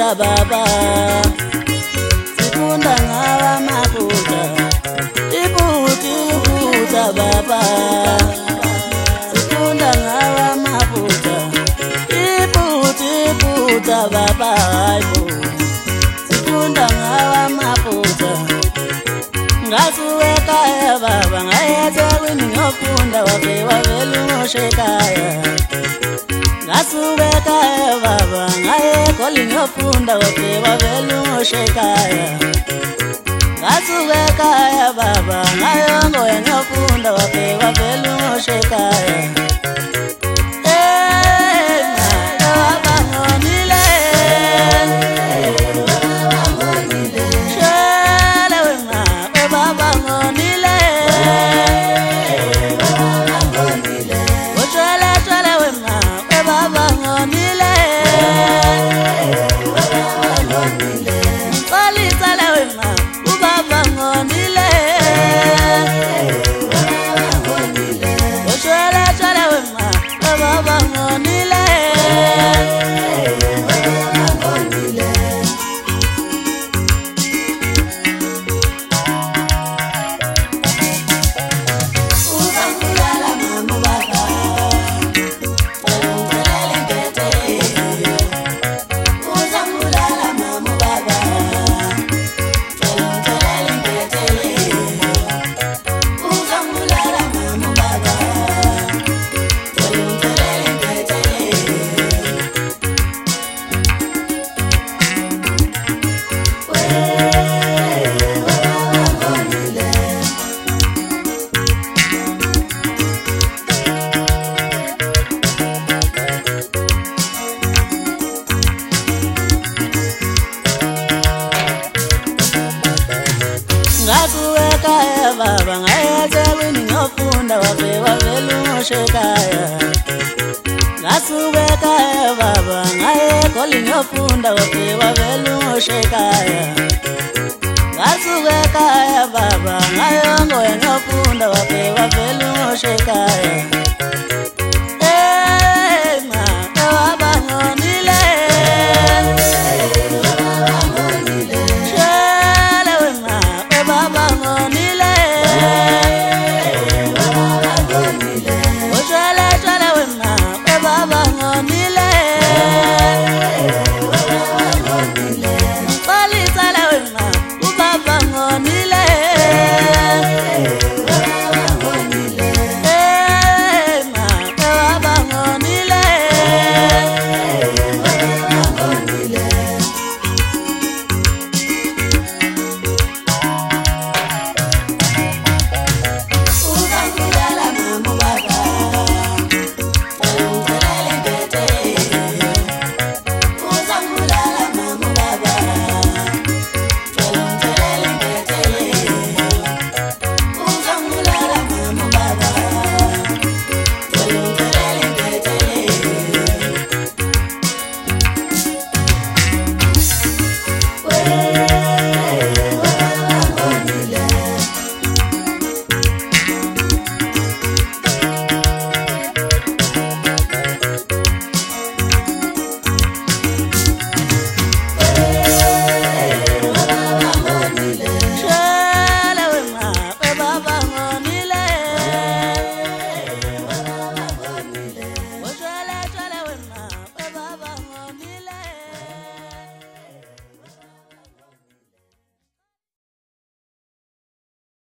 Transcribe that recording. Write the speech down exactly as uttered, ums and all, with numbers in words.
Iputa baba, sifunda ngawa maputa. Iputi iputa baba, sifunda ngawa maputa. Iputi iputa baba, sifunda ngawa maputa. Ngasuweka ya baba, ngayete wini ngofunda wapewa velu shekaya. Ngasuweka ya baba, ngaye koli ngofunda wapewa velu shekaya. Ngasuweka ya baba, ngayo ngoye ngofunda wapewa velu shekaya. Eh, ma, baba ngonile. Shele we ma, baba ngonile. Oshele shele we ma, baba ngonile. Sali sale we ma, baba ngonile. Oshele shele we ma, baba ngonile. Ngasuweka ya baba, ngayete wini ngofunda wapewa velu shekaya. Ngasuweka ya baba, ngaye koli ngofunda wapewa velu shekaya. Ngasuweka ya baba, ngayo ngoye ngofunda wapewa velu shekaya.